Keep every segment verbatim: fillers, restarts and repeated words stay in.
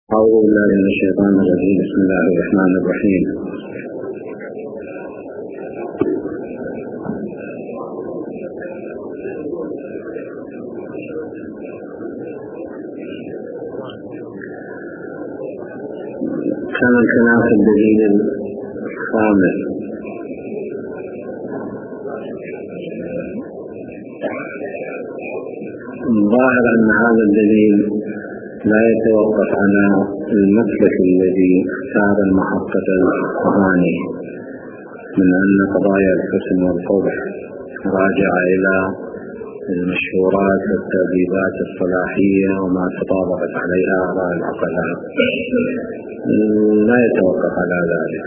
أعوذ بالله من الشيطان الرجيم. بسم الله الرحمن الرحيم. كان الكلام في الدليل الخامس. ظاهر أن هذا الدليل لا يتوقف على المسلك الذي اختار المحقق الصهاني من أن قضايا الحسن والقبح راجعة إلى المشهورات والترتيبات الصلاحية وما تطابقت عليها آراء العقلاء، لا يتوقف على ذلك،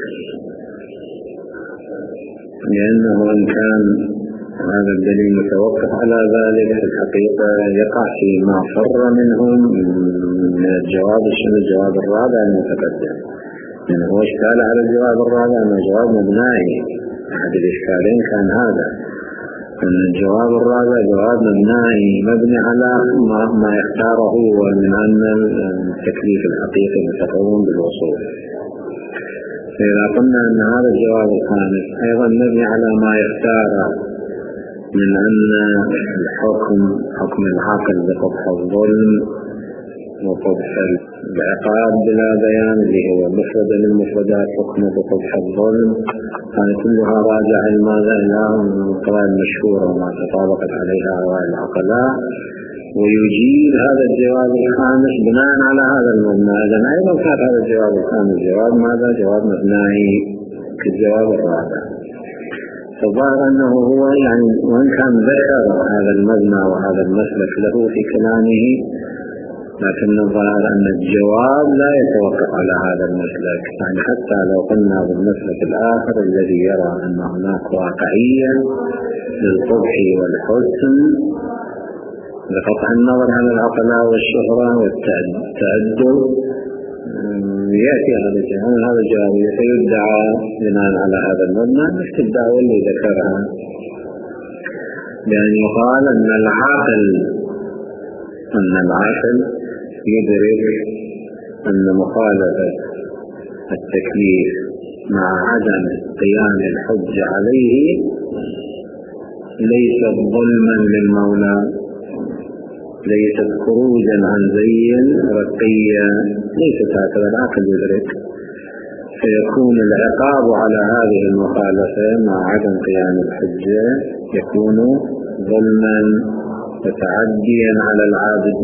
لأنه إن كان هذا الدليل متوقف على ذلك في الحقيقة يقع فيما فر منهم من الجواب الشنو الجواب الرابع المتقدم، لأنه هو اشكال على الجواب الرابع أنه جواب مبنائي. أحد الإشكالين كان هذا، أن الجواب الرابع جواب مبنائي مبني على ما, ما يختاره من أن التكليف الحقيقي متقوم بالوصول. فإذا قلنا أن هذا الجواب الخامس أيضا مبني على ما يختاره من أن الحكم حكم العقل بقبح الظلم وقبح العقاب بلا بيان اللي هو مفرد للمفردات حكمه بقبح الظلم، هذه كلها راجعة لماذا إلى القواعد المشهورة وما تطابقت عليها آراء العقلاء، ويجيب هذا الجواب الخامس بناء على هذا المبنى. إذن أيضا كان هذا الجواب الخامس جواب ماذا؟ جواب مبنائي كالجواب الرابع. فالظاهر أنه هو يعني وإن كان ذكر هذا المبنى وهذا المسلك له في كلامه، لكن الظاهر أن الجواب لا يتوقف على هذا المسلك. يعني حتى لو قلنا بالمسلك الآخر الذي يرى أن هناك واقعية للقبح والحسن بقطع النظر عن العقلاء والشهرة والتأدب، يأتي هذا الجواب هذا الجواب يدعى بناء على هذا المبنى نفس الدعوة اللي ذكرها، بأن يقال أن العاقل أن العاقل يدرك أن مخالفة التكليف مع عدم قيام الحج عليه ليست ظلما للمولى، ليست خروجا عن زي رقية، ليست هكذا. العقل يدرك، فيكون العقاب على هذه المخالفة مع عدم قيام الحجة يكون ظلما وتعديا على العابد.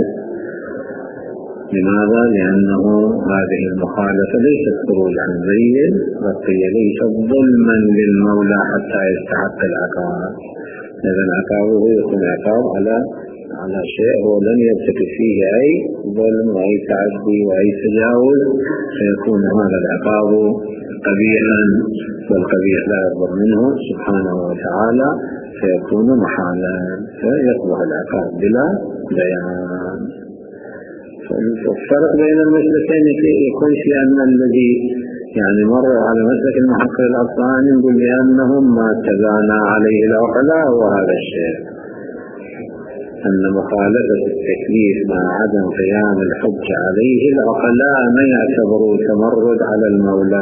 لماذا؟ لأنه هذه المخالفة ليست خروج عن زي رقية، ليست ظلما للمولى حتى يستحق العقاب. إذن عقابه يكون عقاب على على شيء هو لم يرتكب فيه أي ظلم وأي تعدي وأي تجاوز، فيكون هذا العقاب قبيحا، والقبيح لا يقبل منه سبحانه وتعالى، فيكون محالا، فيصبح العقاب بلا بيان. فالفرق بين المسلكين يكون في أن الذي يعني مر على مسلك المحقق الأصلاني يقول بأنهم ما تبانى عليه العقلاء وهذا الشيء، أن مخالفة التكليف مع عدم قيام الحج عليه العقلاء ما يعتبروا تمرد على المولى،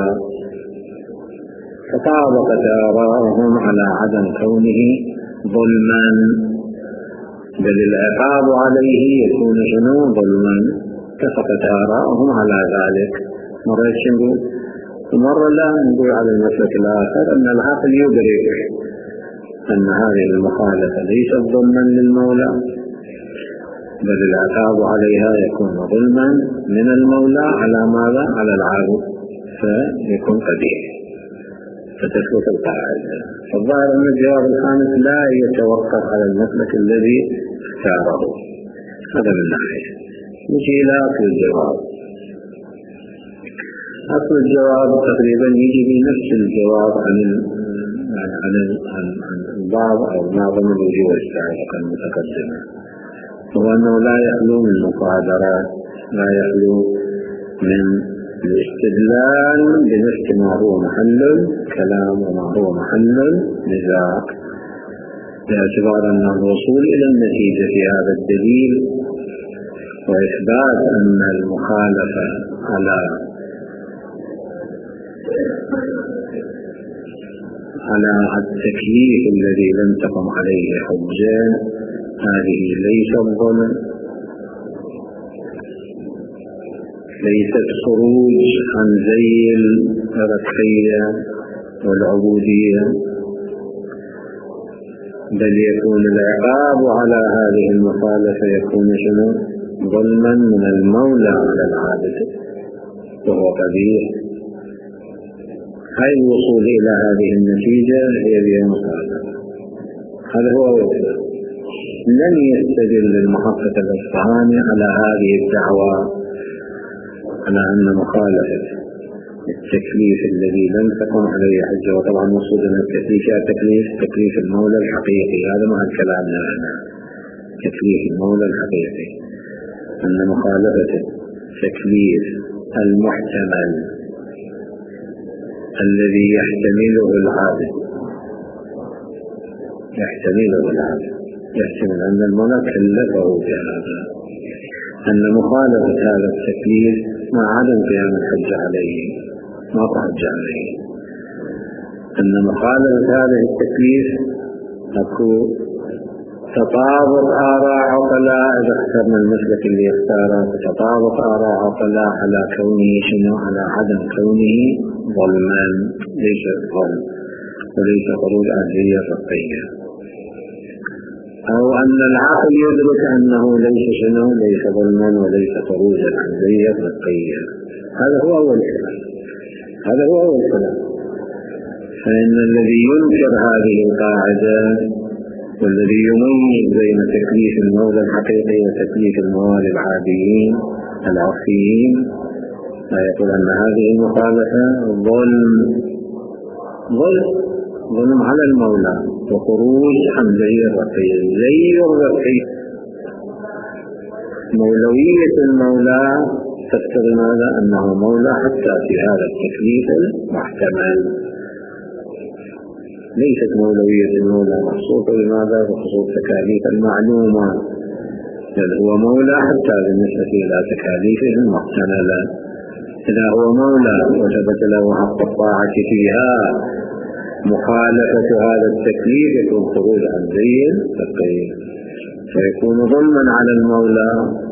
فطابقت آراءهم على عدم كونه ظلما، بل العقاب عليه يكون شنو؟ ظلما. اتفقت آراءهم على ذلك. مرة نقول ومرة لا نقول على المسلك الآخر أن العقل يدرك أن هذه المخالفة ليست ظلما للمولى، بل العقاب عليها يكون ظلما من المولى على ماذا؟ على العابد، فيكون قبيح، فتثبت القاعدة. فالظاهر أن الجواب الخامس لا يتوقف على المسلك الذي اختاره. هذا من ناحية. نجي إلى أصل الجواب. أصل الجواب تقريبا يجي بنفس الجواب عن عن عن بعض أو معظم الوجوه السابقة المتقدمة، هو أنه لا يخلو من مصادرات، لا يخلو من الاستدلال بنفس ما هو محل الكلام وما هو محل النزاع، باعتبار أن الوصول إلى النتيجة في هذا الدليل وإثبات أن المخالفة على على التكليف الذي لم تقم عليه حجة، هذه ليست ظلم، ليست خروج عن زي الرقية والعبودية، بل يكون العقاب على هذه المخالفة يكون شنو؟ ظلما من المولى على العابد، وهو قبيح. هاي الوصول إلى هذه النتيجة هي بها مخالفة. هذا هو وصول. لن يستدل المحقق الأصفهاني على هذه الدعوة على أن مخالفة التكليف الذي لم تقم عليه حجة، وطبعا مقصود أن التكليف تكليف تكليف المولى الحقيقي، هذا مع كلامنا هنا تكليف المولى الحقيقي، أن مخالفة التكليف المحتمل الذي يحتمله العابد يحتمله العابد يحتمل أن المولى كلفه بهذا، أن مخالفة هذا التكليف مع عدم قيام الحج عليه ما حج عليه، أن مخالفة هذا التكليف أكو تطابق آراء عقلاء، إذا اخترنا المسلك اللي يختاره تطابق آراء عقلاء على كونه شنو؟ على عدم كونه ظلما، ليس ظلم وليس خروج عن هي الرقية، أو أن العقل يدرك أنه ليس شنو؟ ليس ظلما وليس خروجا عن هي الرقية. هذا هو أول كلام، هذا هو أول كلام. فإن الذي ينكر هذه القاعدة والذي يميز بين تكليف المولى الحقيقي وتكليف الموالي العاديين العرفيين لا يقول أن هذه المخالفة ظلم ظلم ظلم على المولى وخروج عن زي الرقية. زي الرقية مولوية المولى تقتضي ماذا؟ أنه مولى حتى في هذا التكليف المحتمل، ليست مولوية المولى مخصوصة بماذا؟ بخصوص تكاليف المعلومة، بل هو مولى حتى بالنسبة إلى تكاليفه المحتملة. إذا هو مولى وثبت له حق الطاعة فيها، مخالفة هذا التكليف يكون خروج عن زي الرقية، فيكون ظلما على المولى،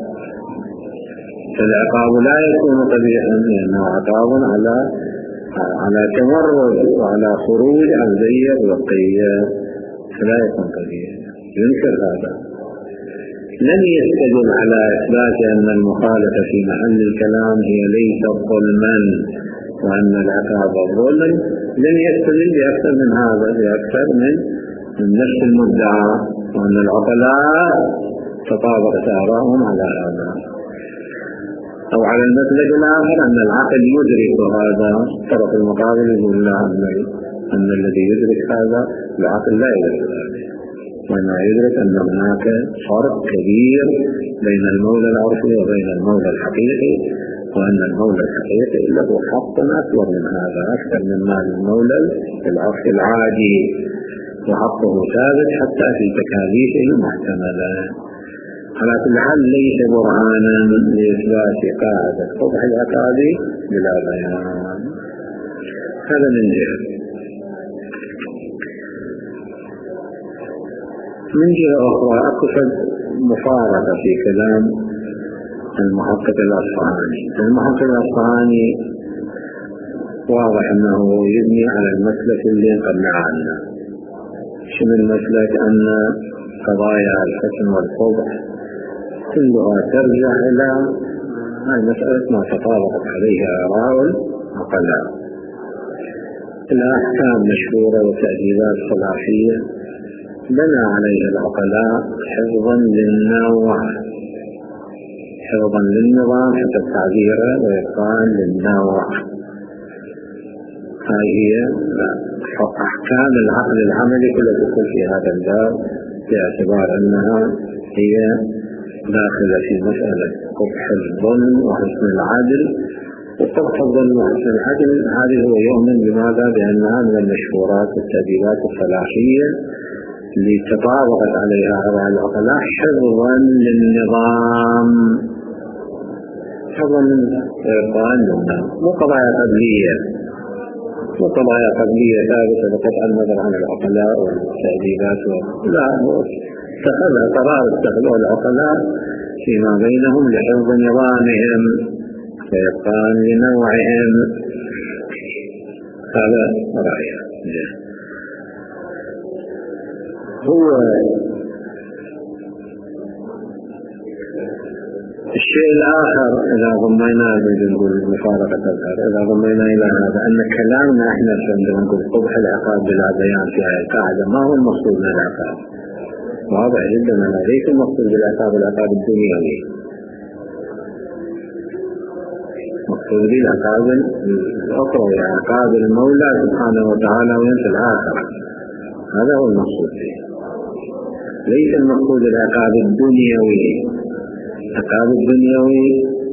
فالعقاب لا يكون قبيحا لأنه عقاب على على تمرد وعلى خروج عن زي الرقية، فلا يكون قبيحا. ينكر هذا. لن يستدل على إثبات أن المخالفة في محل الكلام هي ليست ظلما وأن العقاب ظلم، لن يستدل بأكثر من هذا، بأكثر من من نفس المدعى، وأن العقلاء تطابقت آراءهم على هذا. أو على المسلك الآخر أن العقل يدرك هذا، الطرف المقابل يقول لا، أن الذي يدرك هذا العقل لا يدرك هذا، وأنه يدرك أن هناك فرق كبير بين المولى العرفي وبين المولى الحقيقي، وأن المولى الحقيقي له حق أكبر من هذا، أكثر مما المولى العرفي العادي، وحقه ثابت حتى في تكاليفه المحتملة. على كل حال ليس برهانا لإثبات قاعدة قبح العقاب بلا بيان. هذا من جهة. من جهة أخرى أكثر مفارقة في كلام المحقق الأصفهاني. المحقق الأصفهاني واضح أنه يبني على المسلك اللي قبل عنه. شنو المسلك؟ أن قضايا الحكم والقبح كلها ترجع إلى المسألة ما تطابقت عليها آراء العقلاء، إلى أحكام مشهورة وتأديبات خلافية بنى عليها العقلاء حفظا للنوع، حفظا للنظام حتى التعبير وإبقاء للنوع. هاي هي أحكام العقل العملي كلها تدخل في هذا الباب، باعتبار أنها هي داخلة في مسألة قبح الظلم وحسن العدل. وقبح الظلم وحسن العدل هذه هو يؤمن بماذا؟ بأنها من المشهورات والتأديبات الفلاحية اللي تطابقت عليها آراء العقلاء حفظا للنظام، حظا من إبقاء النظام، مو قضايا قبلية، مو قضايا قبلية ثابتة بقطع النظر عن العقلاء والتأديبات، لا، اتخذها قرار اتخذوه العقلاء فيما بينهم لحفظ نظامهم وإبقاء لنوعهم. هذا رأيي. هو الشيء الآخر إذا ضمينا نقول مفارقة الأثر، إذا ضمينا إلى هذا أن كلامنا إحنا عندما نقول قبح العقاب بلا بيان في هذه القاعدة، ما هو المقصود من العقاب؟ واضح جدا أنه ليس المقصود بالعقاب العقاب الدنيوي، مقصود به العقاب الأخروي، عقاب المولى سبحانه وتعالى وينفي الآخرة، هذا هو المقصود فيه، ليس المقصود العقاب الدنيوي. العقاب الدنيوي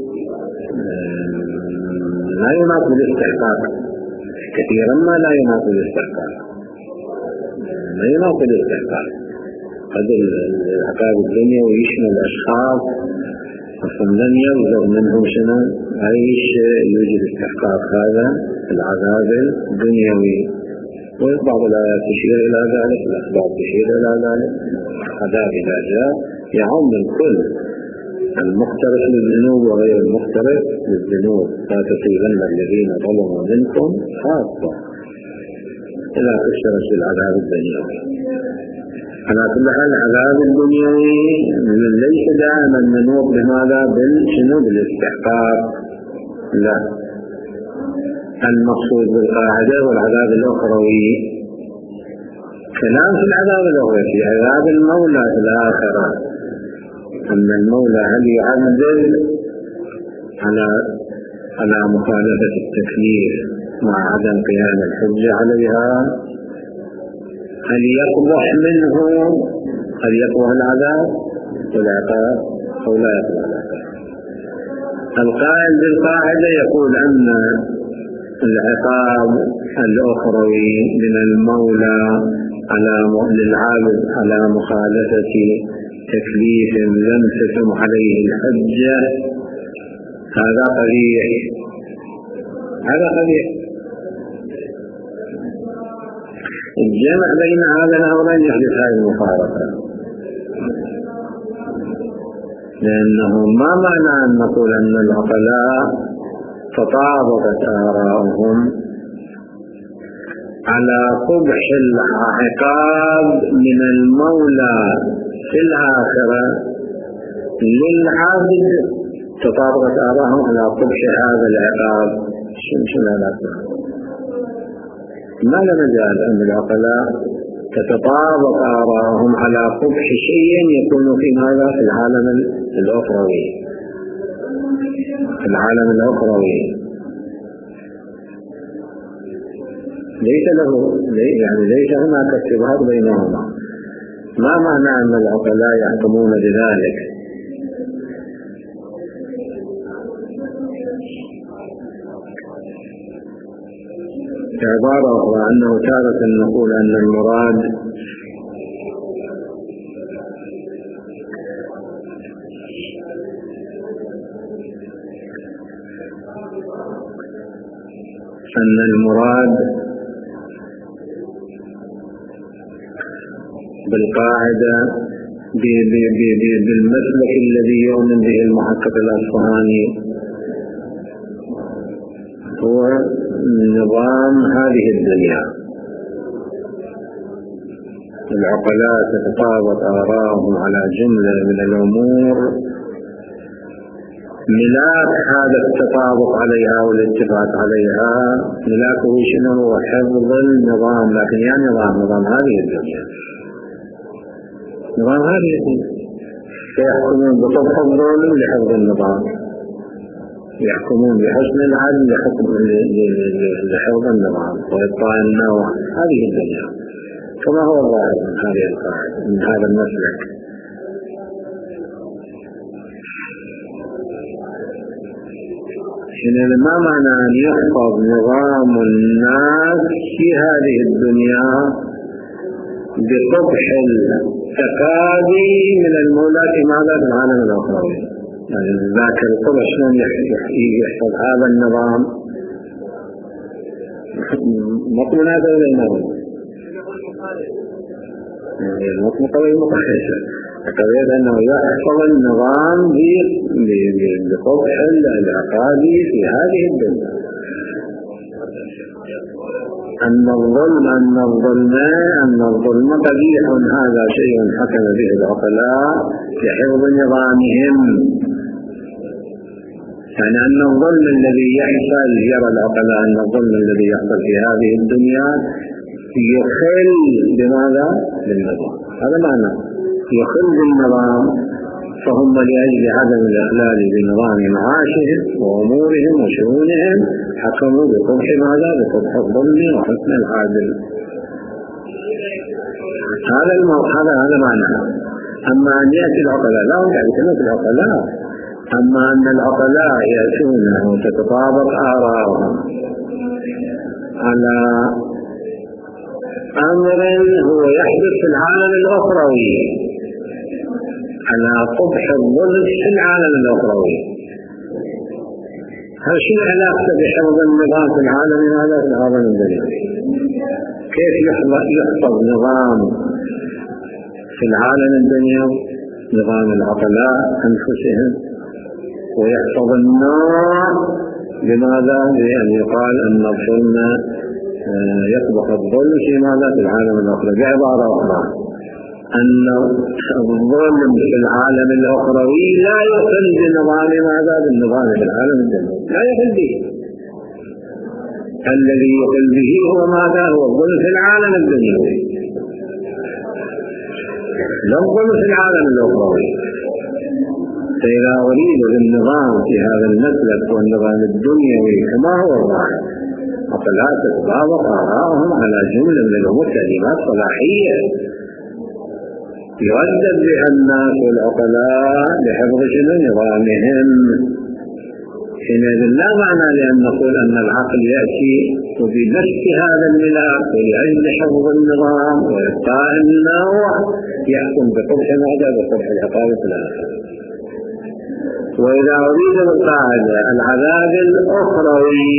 لا يناط بالاستحقاق، كثيرا ما لا يناط بالاستحقاق، لا يناط بالاستحقاق. قد العقاب الدنيوي يشمل أشخاص لم يلزم منهم شنو أي شيء يوجد استحقاق هذا العذاب الدنيوي، وبعض الآيات تشير إلى ذلك، الأخبار تشير إلى ذلك. العذاب إذا جاء يعم الكل، المقترف للذنوب وغير المقترف للذنوب، لا تصيبن الذين ظلموا منكم خاصة، إلى تشترك بالعذاب الدنيوي. على كل حال العذاب الدنيوي ليس دائما منوط بماذا؟ بالشنو؟ بالاستحقاق، لا، المقصود بالقاعدة والعذاب الأخروي كلام في العذاب الأخروي، في عذاب المولى في الآخرة، أن المولى هل يعذب على على مخالفة التكليف مع عدم قيام الحجة عليها، هل يقبح منه، هل يقبح العذاب والعقاب أو لا يقبح العقاب؟ القائل بالقاعدة يقول أن العقاب الأخروي من المولى على للعابد على مخالفة تكليف لم تتم عليه الحجة، هذا قبيح، هذا قبيح. الجمع بين هذا الأمرين يحدث هذه المفارقة، لأنه ما معنى أن نقول أن العقلاء تطابقت آراءهم على قبح العقاب من المولى في الآخرة للعابد، تطابقت آراءهم على قبح هذا العقاب. شنو هذا؟ ما لا مجال أن العقلاء تتطابق آراءهم على قبح شيء يكون في ماذا؟ في العالم الأخروي، في العالم الأخروي ليس له، يعني ليس هناك ارتباط بينهما. ما معنى أن العقلاء يحكمون بذلك؟ عبارة أخرى أنه تارة نقول أن المراد أن المراد بالقاعدة بالمسلك الذي يؤمن به المحقق الأصفهاني هو نظام هذه الدنيا. العقلاء تتطابق آراءهم على جملة من الأمور ملاك هذا التطابق عليها والاتفاق عليها، ملاكه شنو؟ هو حفظ النظام، لكن يعني نظام نظام هذه الدنيا، نظام هذه الدنيا، فيحكمون بطبع الظلم لحفظ النظام، يحكمون بحسن العدل لحفظ النظام وإبقاء النوع، هذه الدنيا. كما هو الظاهر من هذه القاعدة من هذا المسلك. إذن ما معنى أن يحفظ نظام الناس في هذه الدنيا بقبح التقاضي من المولى في ماذا؟ في العالم الأخروي. يعني ذاك القبح شلون يحفظ هذا النظام مطمئنات بينهم يعني المطمئنة والمقايسة قضية أنه يحفظ النظام بقبح العقادي في هذه الدنيا. أن الظلم أن الظلم أن الظلم قبيح هذا شيء حكم به العقلاء لحفظ نظامهم. يعني أن الظلم الذي يحصل يرى العقلاء أن الظلم الذي يحصل في هذه الدنيا يخل بماذا؟ بالنظام. هذا معنى يخل بالنظام، فهم لأجل عدم الإخلال بنظام معاشهم وأمورهم وشؤونهم حكموا بقبح ماذا؟ بقبح الظلم وحسن العادل. هذا هذا هذا معنى. أما أن يأتي العقلاء لا هم يعرفون العقلاء، أما أن العقلاء يأتون وتتطابق آراءهم على أمر هو يحدث في العالم الأخروي، على قبح الظلم في العالم الأخروي. هل شو علاقة بحفظ النظام في العالم هذا في العالم الدنيوي؟ كيف يحفظ نظام في العالم الدنيوي نظام العقلاء أنفسهم، ويحفظ النار بماذا؟ لأن يقال أن الظلم يطبق الظلم في ماذا؟ في العالم الأخروي. بعبارة أخرى أن الظلم في العالم الأخروي لا يخل بنظام ماذا؟ بالنظام في العالم الدنيوي لا يخل به. الذي يخل به هو ماذا؟ هو الظلم في العالم الدنيوي لا الظلم في العالم الأخروي. فإذا أريد بالنظام في هذا المسلك والنظام الدنيوي كما هو الظاهر فلا تتطابق آراءهم على جملة من الأمور كلمات صلاحية يؤدب بها الناس والعقلاء لحفظ شنو نظامهم. حينئذ لا معنى لأن نقول أن العقل يأتي وبنفس هذا الملاك ولأجل حفظ النظام وإبقاء النوع يحكم بقبح ماذا؟ بقبح العقاب في الآخر. وإذا أريد بالقاعدة العذاب الأخروي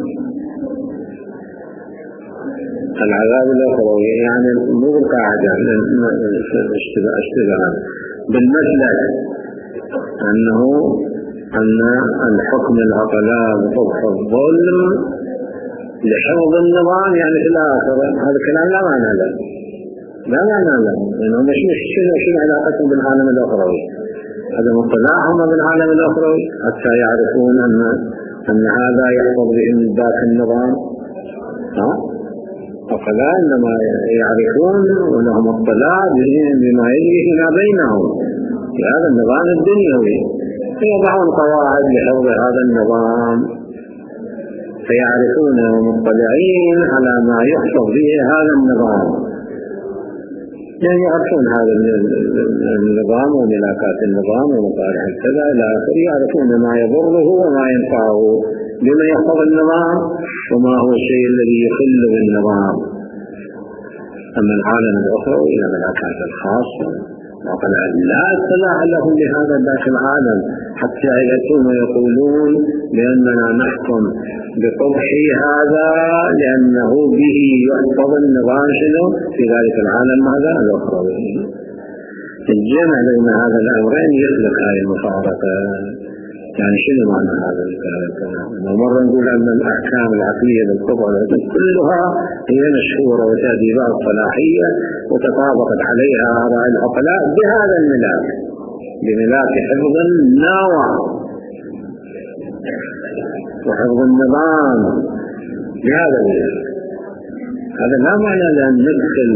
العذاب الأخروي يعني مو بالقاعدة اشتباه بالمسلك أنه أن الحكم العقلاء بقبح الظلم لحفظ النظام يعني في الآخرة. هذا الكلام لا معنى له لا معنى له لأنه مش مش شنو علاقتهم بالعالم الأخروي. هذا مطلعهم بالعالم الأخروي حتى يعرفون أن أن هذا يحفظ بهم ذاك النظام. ها فلا إنما يعرفون ولهم اطلاع بما يجري فيما بينهم في هذا النظام الدنيوي، فيضعون قواعد لحفظ هذا النظام فيعرفون ومطلعين على ما يحفظ به هذا النظام. يعني يعرفون هذا النظام وملاكات النظام ومصالح الكذا إلى آخره، يعرفون ما يضره وما ينفعه بما يحفظ النظام وما هو الشيء الذي يخل بالنظام. أما العالم الأخروي إلى ملاكات الخاصة وقال لا اطلاع لهم بهذا ذاك العالم حتى يأتون ويقولون بأننا نحكم بقبح هذا لأنه به يحفظ النظام شنو في ذلك العالم هذا الأخروي. الجمع بين هذا الأمرين يخلق هذه المفارقة. يعني شنو معنى هذا الكلام؟ مرة نقول أن الأحكام العقلية بالقبح كلها هي مشهورة وتأديبات صلاحية وتطابقت عليها آراء العقلاء بهذا الملاك بملاك حفظ النوع وحفظ النظام بهذا الملاك. هذا لا معنى لأن ندخل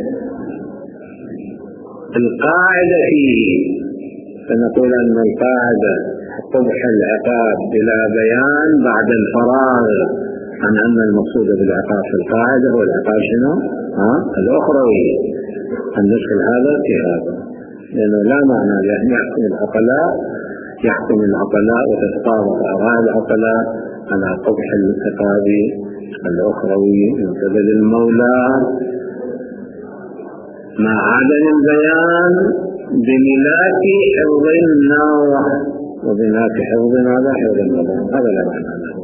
القاعدة فيه فنقول أن القاعدة قبح العقاب بلا بيان بعد الفراغ عن أن المقصود بالعقاب في القاعدة هو العقاب شنو؟ ها؟ الأخروي. أن ندخل هذا في هذا لأنه لا معنى لأن يحكم العقلاء يحكم العقلاء وتتطابق آراء العقلاء على قبح العقاب الأخروي من قبل المولى مع عدم البيان بملاك حفظ النوع وبناء حفظ ماذا؟ حفظ النظام. هذا لا معنى له.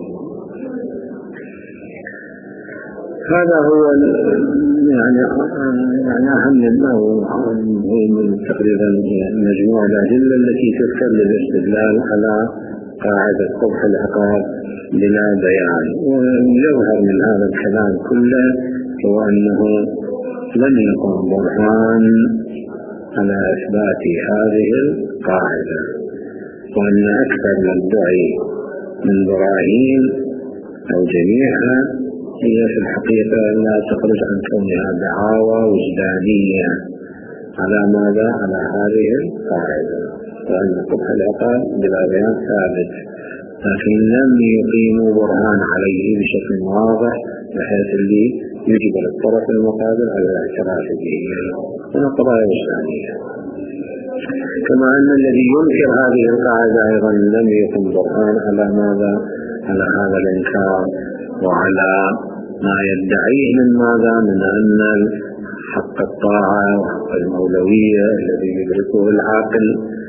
هذا هو يعني يعني أهم ما هو من تقريبا مجموعة الأدلة التي تذكر للاستدلال على قاعدة قبح العقاب بلا بيان. ويظهر من هذا الكلام كله هو أنه لم يكن برهان على إثبات هذه القاعدة، وأن أكثر ما ادعي من براهين أو جميعها هي في الحقيقة لا تخرج عن كونها دعاوى وجدانية على ماذا؟ على هذه القاعدة، وأن قبح العقاب بلا بيان ثابت، لكن لم يقيموا برهان عليه بشكل واضح بحيث اللي يجب للطرف المقابل على الاعتراف به. هنا قضايا وجدانية. كما أن الذي ينكر هذه القاعدة أيضا لم يكن برهان على ماذا؟ على هذا الإنكار وعلى ما يدعيه من ماذا؟ من أن حق الطاعة وحق المولوية الذي يدركه العاقل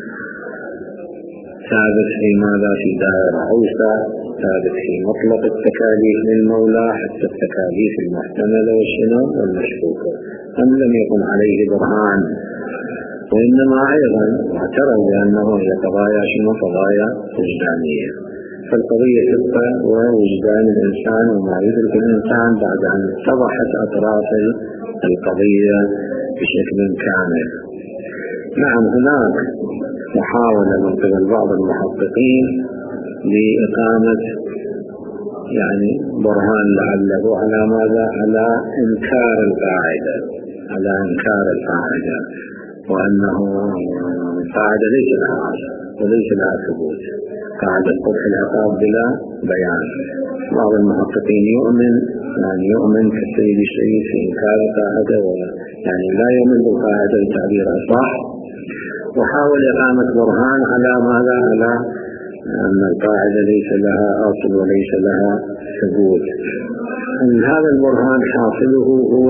ثابت في ماذا؟ في دائرة أوسع، ثابت في مطلق التكاليف للمولى حتى التكاليف المحتملة والشنو والمشكوكة. أم لم يكن عليه برهان، وإنما أيضا اعترف بأنه هي قضايا شنو؟ قضايا وجدانية. فالقضية تبقى ووجدان الإنسان وما يدرك الإنسان بعد أن اتضحت أطراف القضية بشكل كامل. نعم، هناك محاولة من قبل بعض المحققين لإقامة يعني برهان لعله على ماذا؟ على إنكار القاعدة، على إنكار القاعدة، وأنه القاعدة ليس لها عصر وليس لها ثبوت، قاعدة قبح العقاب بلا بيان. بعض المحققين يؤمن يعني يؤمن كالسيد الشهيد في إنكار القاعدة، يعني لا يؤمن بالقاعدة بتعبير أصح، وحاول إقامة برهان على ماذا؟ على أن القاعدة ليس لها أصل وليس لها ثبوت. هذا البرهان حاصله هو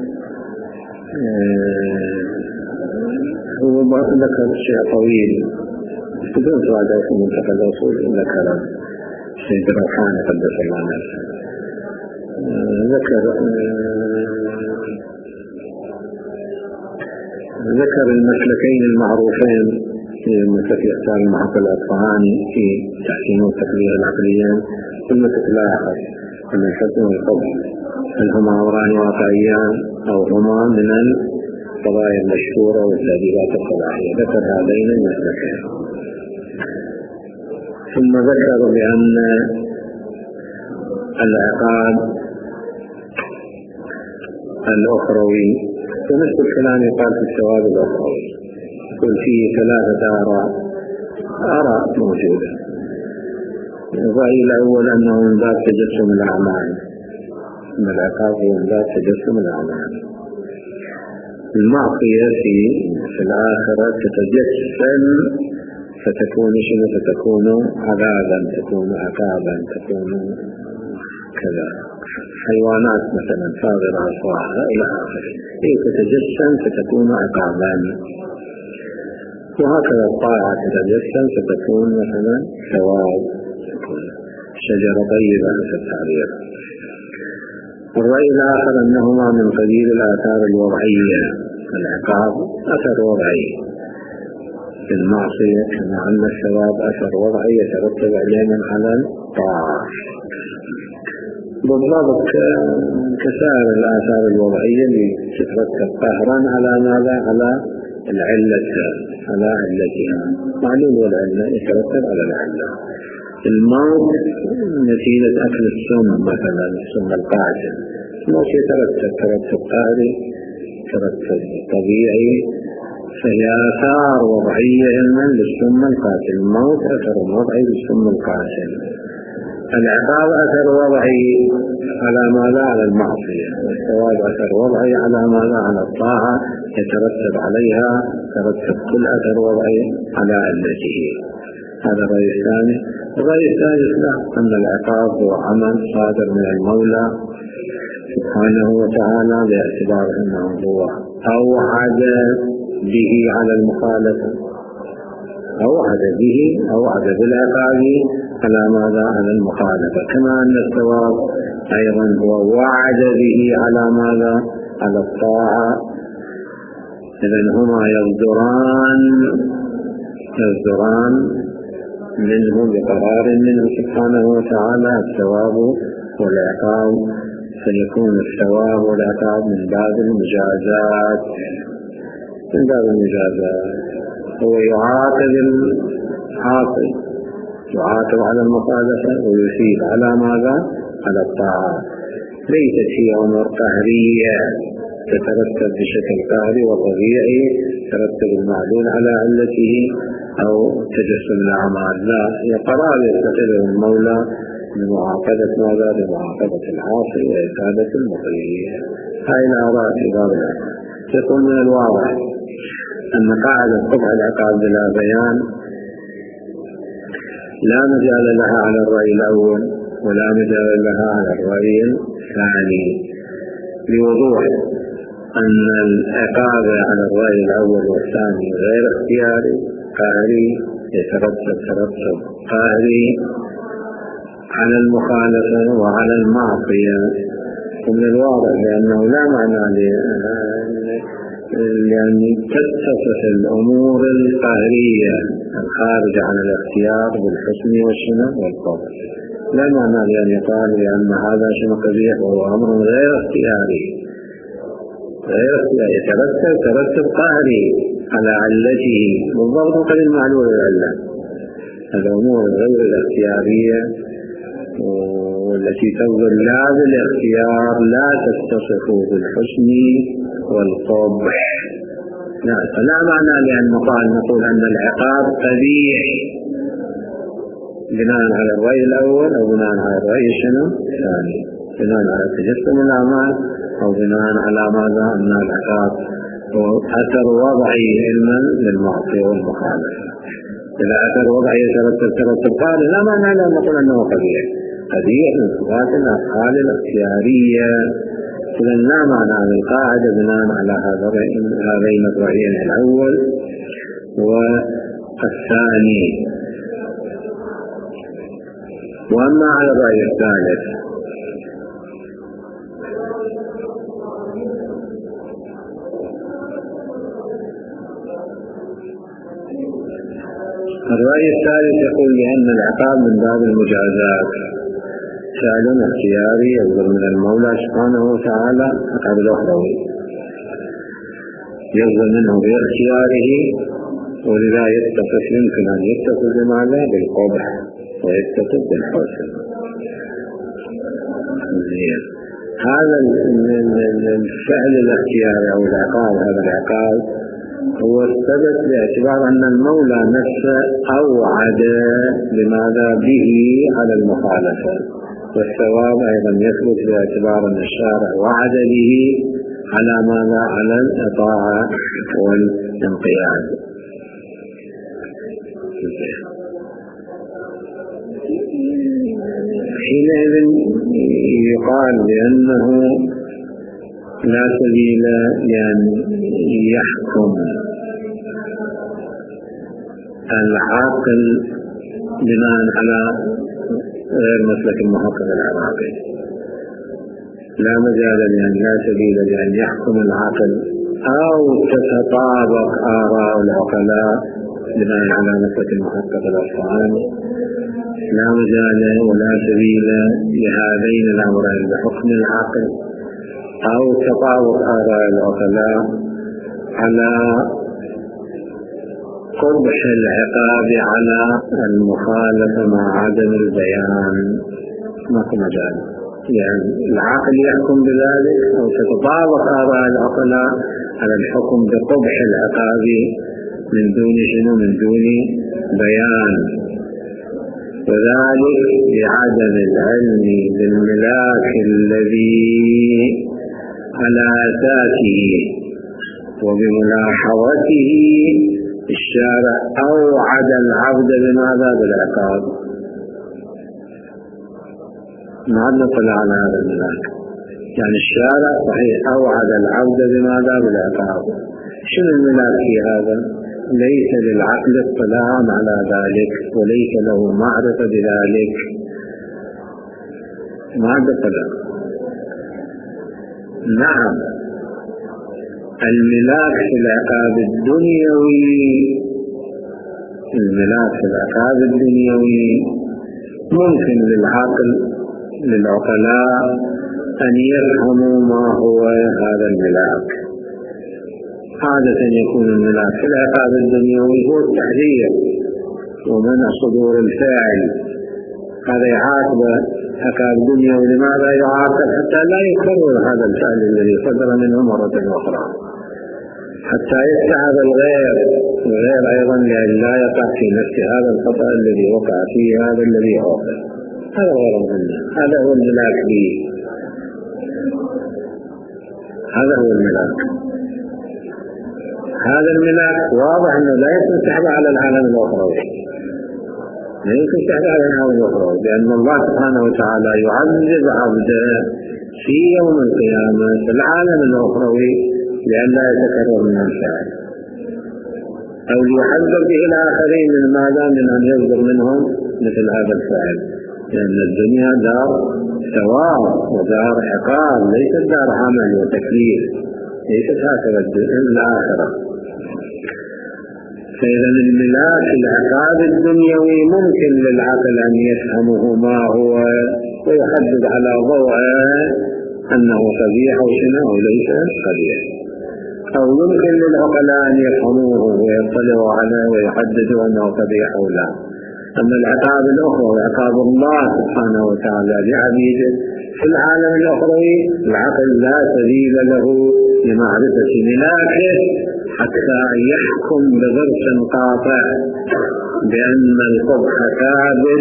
هو ذكر شيء طويل بدون سؤال في منتقى الأصول، ذكر سيد الروحاني قدس الله نفسه، ذكر ذكر المسلكين المعروفين في مسلك إحسان المعقل الأصفهاني في تحسين والتقرير العقليين، ثم تتلاحظ أن الحسن والقبح هل هما أمران واقعيان أو هما من القضايا المشهورة والتأديبات الصلاحية. ذكر هذين المسلكين، ثم ذكر بأن العقاب الأخروي ونفس الكلام يقال في الثواب الأخروي، يقول فيه ثلاثة آراء آراء موجودة. الرأي الأول أنه من باب تجسم الأعمال، أن العقاب هو من باب تجسم الأعمال. المعصية في في الآخرة تتجسم فتكون شنو؟ فتكون عذابا، تكون عقابا، تكون كذا. حيوانات مثلا صاغرة أصواعها إلى آخره، هي تتجسم فتكون عقابا. وهكذا الطاعة تتجسم فتكون مثلا ثواب، شجرة طيبة في التعبير. الرأي الآخر أنهما من قبيل الآثار الوضعية، العقاب أثر وضعي في المعصية، كما أن الثواب أثر وضعي يترتب عليه على الطاعة، بالضبط كسائر الآثار الوضعية اللي تترتب قهرا على ماذا؟ على العلة، على علتها. معلوم والعلة يترتب على العلة. الموت نتيجة أكل السم مثلا، السم القاتل، الموت يترتب ترتب قهري، ترتب طبيعي، فهي آثار وضعية علما للسم القاتل. الموت أثر وضعي للسم القاتل. العقاب أثر وضعي على ماذا؟ على المعصية. والثواب أثر وضعي على ماذا؟ على الطاعة، يترتب عليها ترتب كل أثر وضعي على علته. هذا الرأي الثاني. الرأي الثالث له أن العقاب هو عمل صادر من المولى سبحانه وتعالى باعتبار أنه هو أوعد به على المخالفة، أوعد به أوعد بالعقاب على ماذا؟ على المخالفة، كما أن الثواب أيضا هو وعد به على ماذا؟ على الطاعة. إذن هما يصدران يصدران منه بقرار منه سبحانه وتعالى الثواب والعقاب، فيكون الثواب والعقاب من باب المجازات من باب المجازات هو يعاقب العاصي، يعاقب على المخالفة ويثيب على ماذا؟ على الطاعة. ليست هي أمور قهرية تترتب بشكل قهري وطبيعي ترتب المعلول على علته أو تجسم الأعمال، لا، هي قرار يتخذه المولى لمعاقبة ماذا؟ لمعاقبة العاصي وإفادة المطيع. هاي الآراء في باب العقاب. يكون من الواضح أن قاعدة قطع العقاب بلا بيان لا مجال لها على الرأي الأول ولا مجال لها على الرأي الثاني، لوضوح أن العقاب على الرأي الأول والثاني غير اختياري قهري، يترتب ترتب قهري على المخالفة وعلى المعصية. ومن الواضح لأنه لا معنى لأن تتصف الأمور القهرية الخارجة عن الاختيار بالحسن والشنع والفضل، لا معنى لأن يقال لأن هذا شنو قبيح وهو أمر غير اختياري غير اختياري يترتب ترتب قهري على علته بالضبط قد المعلول العلة. الأمور غير الاختيارية والتي تظل لا بالاختيار لا تتصف بالحسن والقبح، لا، فلا معنى لأن نقال نقول أن العقاب قبيح بناء على الرأي الأول أو بناء على الرأي شنو الثاني، بناء على تجسم الأعمال أو بناء على ماذا؟ أن العقاب هو أثر وضعي علما للمعصية والمخالفة. إذا أثر وضعي يترتب ترتب قال لا معنى لأن نقول أنه قبيح، قبيح من صفات الأفعال الاختيارية. إذا لا معنى للقاعدة بناء على هذين الرأيين الأول والثاني. وأما على الرأي الثالث الرأي الثالث يقول لأن العقاب من باب المجازات، فعل اختياري يصدر من المولى سبحانه وتعالى عقاب الوحدوي يصدر منه باختياره، ولذا يتصف يمكن أن يتصف بمعنى بالقبح ويتصف بالحسن. هذا الفعل الاختياري أو العقاب، هذا العقاب هو السبب باعتبار أن المولى نفسه أوعد بماذا به على المخالفة، والثواب أيضا يثبت باعتبار أن الشارع وعد به على ماذا؟ على الإطاعة والانقياد. حينئذ يقال بأنه لا سبيل لأن يحكم العاقل بناء على غير مسلك المحقق العراقي، لا مجال لأن لا سبيل لأن يحكم العاقل أو تتطابق آراء العقلاء بناء على مسلك المحقق الأصفهاني، لا مجال ولا سبيل لهذين الأمرين بحكم العاقل أو تطابق آراء العقلاء على قبح العقاب على المخالفة مع عدم البيان، ماكو مجال. يعني العاقل يحكم بذلك أو تتطابق آراء العقلاء على الحكم بقبح العقاب من دون شنو؟ من دون بيان، وذلك بعدم العلم بالملاك الذي على أساسه وبملاحظته الشارع أوعد العبد بماذا؟ بالعقاب. ما نطلع على هذا الملاك، يعني الشارع صحيح أوعد العبد بماذا؟ بالعقاب. شنو الملاك في هذا؟ ليس للعقل اطلاع على ذلك وليس له معرفة بذلك، ما عنده اطلاع. نعم، الملاك في العقاب الدنيوي الملاك في العقاب الدنيوي ممكن للعقل للعقلاء أن يفهموا ما هو هذا الملاك. عادة يكون الملاك في العقاب الدنيوي هو التحذير ومنع صدور الفاعل، هذا يعاقب عقاب الدنيوي. لماذا يعاقب؟ حتى لا يكرر هذا الفعل الذي صدر منه مرة أخرى، حتى يتعب الغير الغير أيضا لا يقع في نفس هذا الخطأ الذي وقع فيه هذا الذي عاقب. هذا غير مهم، هذا هو الملاك به، هذا هو الملاك. هذا الملاك واضح أنه لا يمكن سحبه على العالم الأخروي، لا يمكن سحبه على العالم الأخروي، لأن الله سبحانه وتعالى يعذب عبده في يوم القيامة في العالم الأخروي لأن لا يتكرر من الفعل، أو ليحذر به الآخرين من ماذا؟ من أن يصدر منهم مثل هذا الفعل، لأن الدنيا دار ثواب ودار عقاب، ليست دار عمل وتكليف، ليست هكذا الآخرة. فإذا الملاك العقاب الدنيوي ممكن للعقل أن يفهمه ما هو ويحدد على ضوءه أنه قبيح أو شنو ليس قبيح، أو يمكن للعقلاء أن يفهموه ويطلعوا عليه ويحددوا أنه قبيح أو لا. أما العقاب الأخرى وعقاب الله سبحانه وتعالى لعبيده في العالم الأخروي العقل لا سبيل له لمعرفة ملاكه حتى يحكم بضرس قاطع بأن القبح ثابت،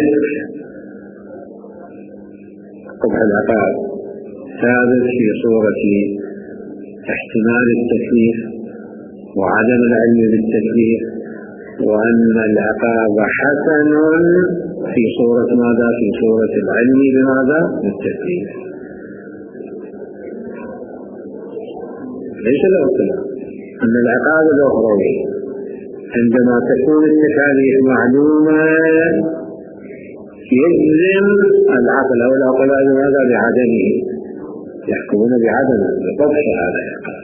قبح العقاب ثابت في صورة احتمال التكليف وعدم العلم بالتكليف، وأن العقاب حسن في صورة ماذا؟ في صورة العلم بماذا؟ بالتكليف. ليس له كلام أن العقاب الأخروي عندما تكون التكاليف معلومة يلزم العقل أو العقلاء بماذا؟ بعدمه، يحكمون بعدم بقبح هذا العقاب.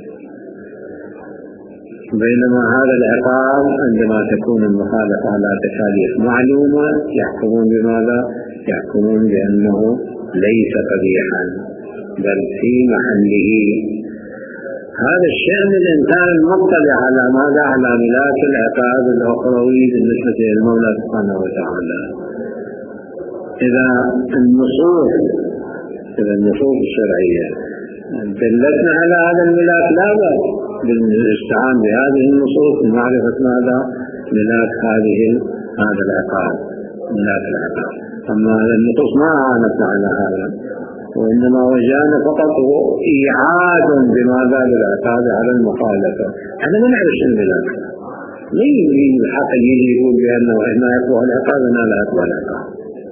بينما هذا العقاب عندما تكون المخالفة على تكاليف معلومة يحكمون بماذا؟ يحكمون بأنه ليس قبيحا بل في محله. هذا الشأن الإنسان المطلع على ماذا؟ على ملاك العقاب الأخروي بالنسبة للمولى سبحانه وتعالى. إذا النصوص إذا النصوص الشرعية دلتنا على هذا الملاك لا بأس بالاستعانة بهذه النصوص لمعرفة ماذا؟ ملاك هذه هذا العقاب، ملاك العقاب. أما النصوص ما عانت على هذا، وإنما وجانا فقط إيعاد بماذا؟ للعقاب على المخالفة. أنا ما نعرف شنو الملاك، لا يريد الحق يجي يقول بأنه ما يقوى العقاب أنا لا أقوى العقاب.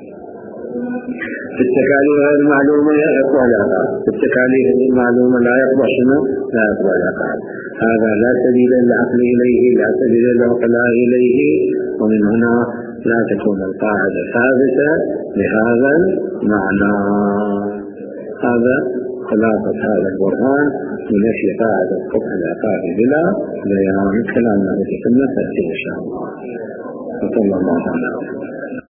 في التكاليف غير المعلومة يقوى العقاب، في التكاليف المعلومة لا يقوى شنو؟ لا يقوى العقاب. هذا لا سبيل للعقل إليه، لا سبيل للعقلاء إليه، ومن هنا لا تكون القاعدة ثابتة بهذا المعنى. هذا خلاصة هذا القرآن ونفي قاعدة قبح العقاب بلا بيان. كلامنا في السنة تأتي إن شاء الله. وصلى الله عليه وسلم.